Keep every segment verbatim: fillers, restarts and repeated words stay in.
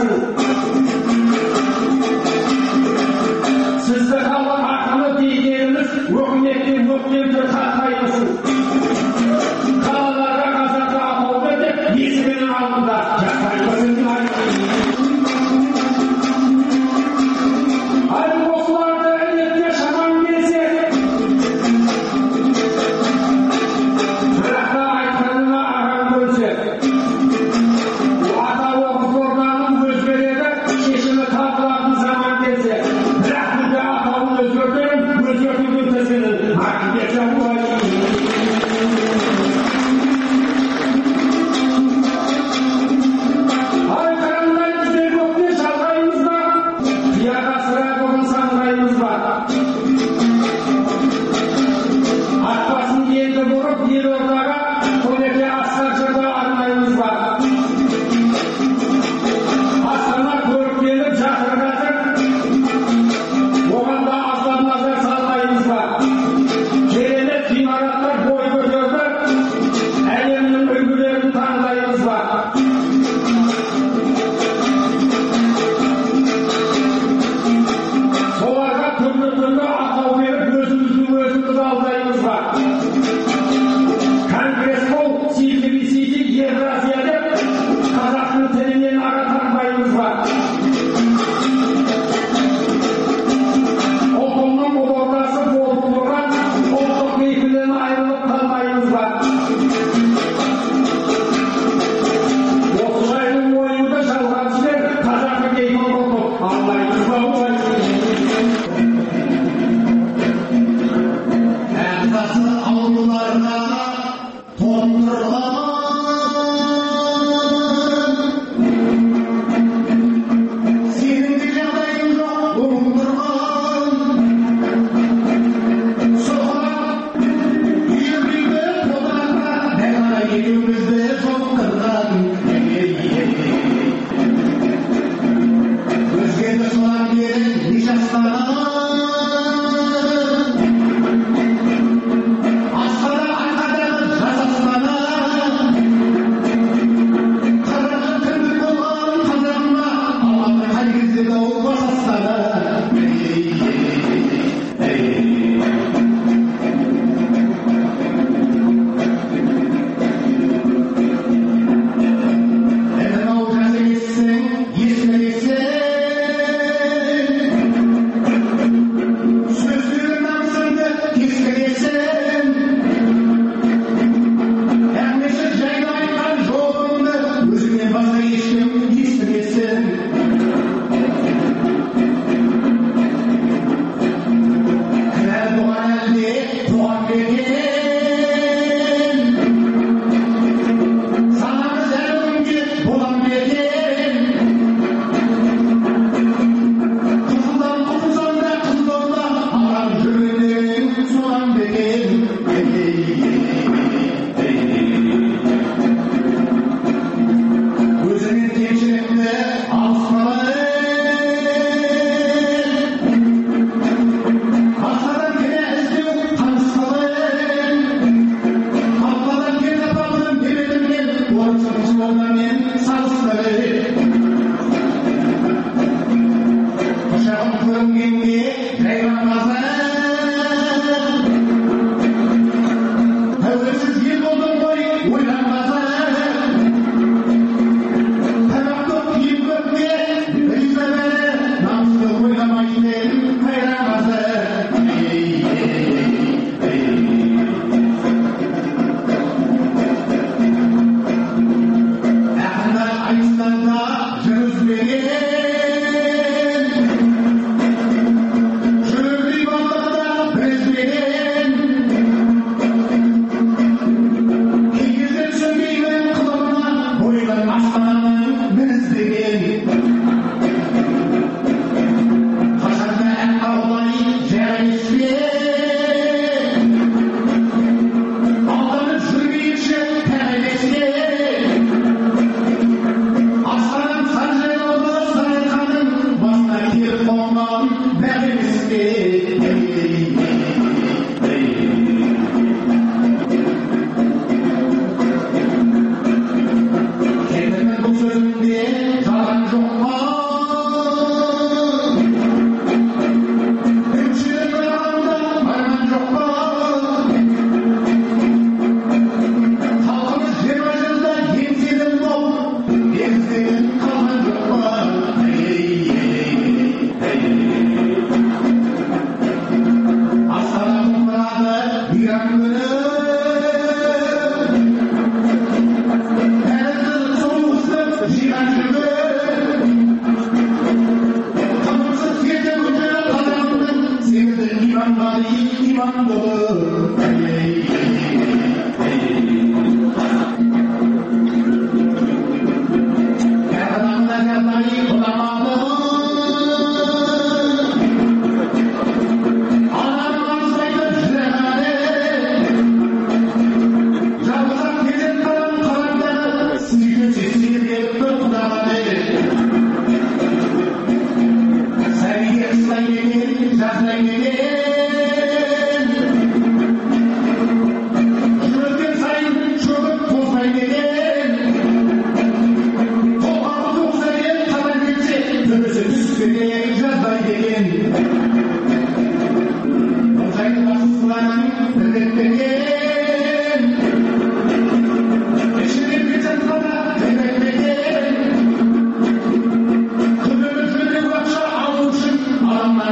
Sizde kalan hakkını diyeceğimiz hükümetin hükümeti katlayışı. Kalalara kazandı atıldı edip yüzünün altında katlayışın ayrıldı. Hayır dostlarda elbette yaşaman gezecek. Bırakta ayıklarına aran görecek. Bu ata okuzlarının özgürlüğüne şeşini tatlılarını zaman gezecek. Bırak bu da atanın özgürlüğünün özgürlüğünün ötesinin hakimiyetine ulaşır.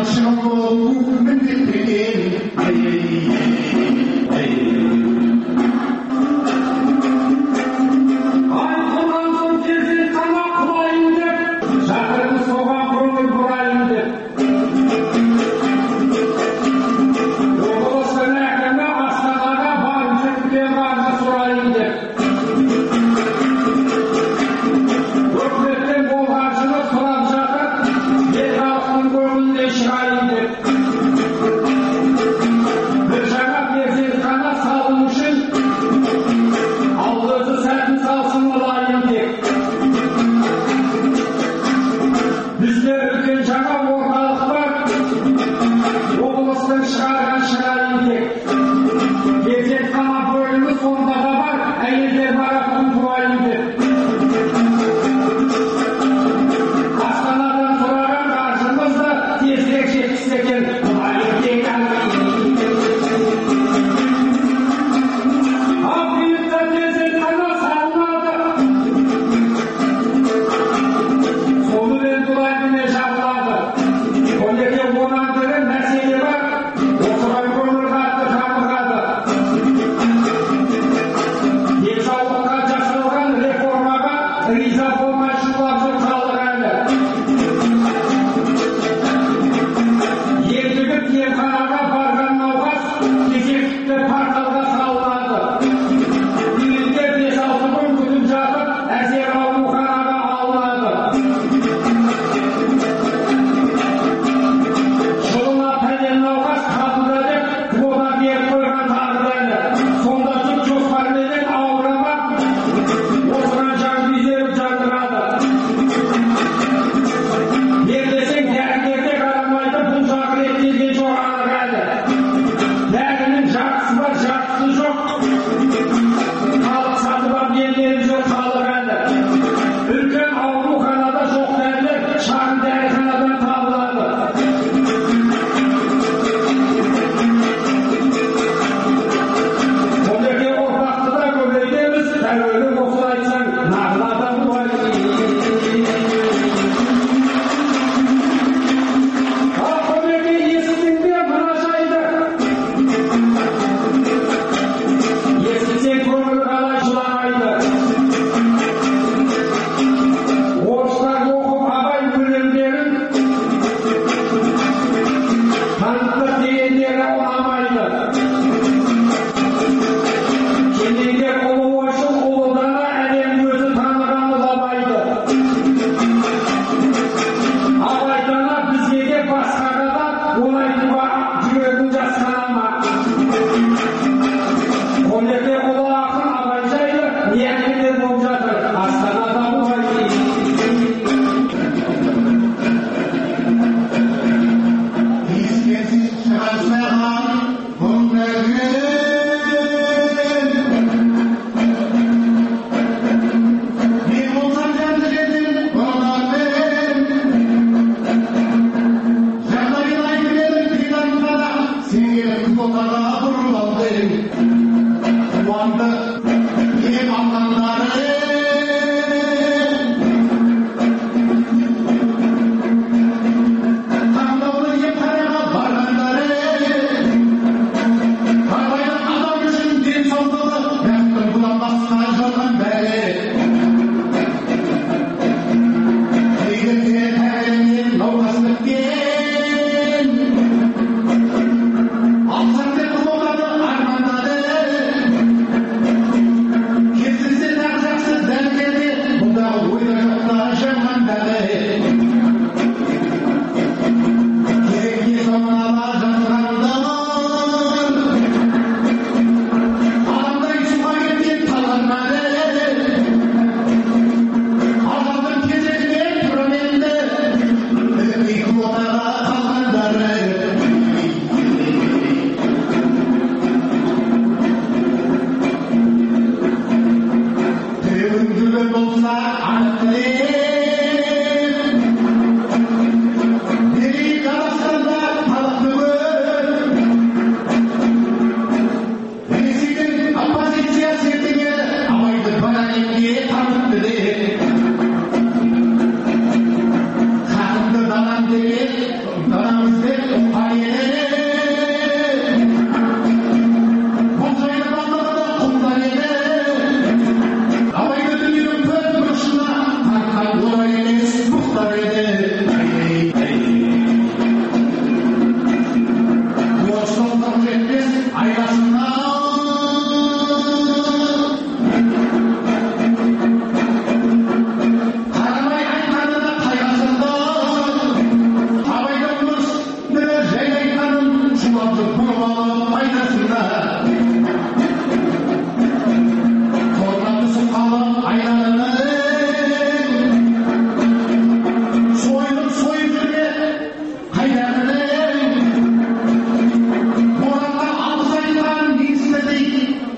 шығып міндеттеген айтылған соң тезірек қана құлайын деп жатырды соған көңіл бұрайын деп облыстың әкімі астанаға барып жүріп қаржы сұрайын деп өкіметтен бұл қаржыны сұрап жатып ел халықтың көңіліне шығайын деп бір жаңа перзентхана салу үшін ал өзі сәтін салсын алайын деп бізде үлкен жаңа орталық бар облыстың шығарған шығайын деп перзентхана бөлімі сонда да бар әйелдер баратын тұрайын деп астанадан сұраған қаржымызды тезірек жеткізсе екен тұрайын деп ал биылда перзентхана салынады сонымен тұрайын не жабылады он екі оннан бірі мәселе бар осыған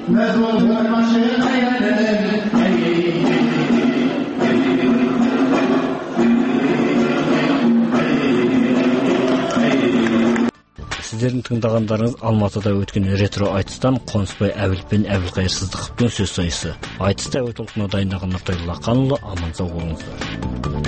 Сіздердің тыңдағандарыңыз Алматыда өткен ретро айтыстан Қонысбай Әбіл пен Әбілқайыр Сыздықовтың сөз сайысы. Айтысты әуе толқынына дайындаған Нұртай Лақанұлы, аман сау болыңыздар.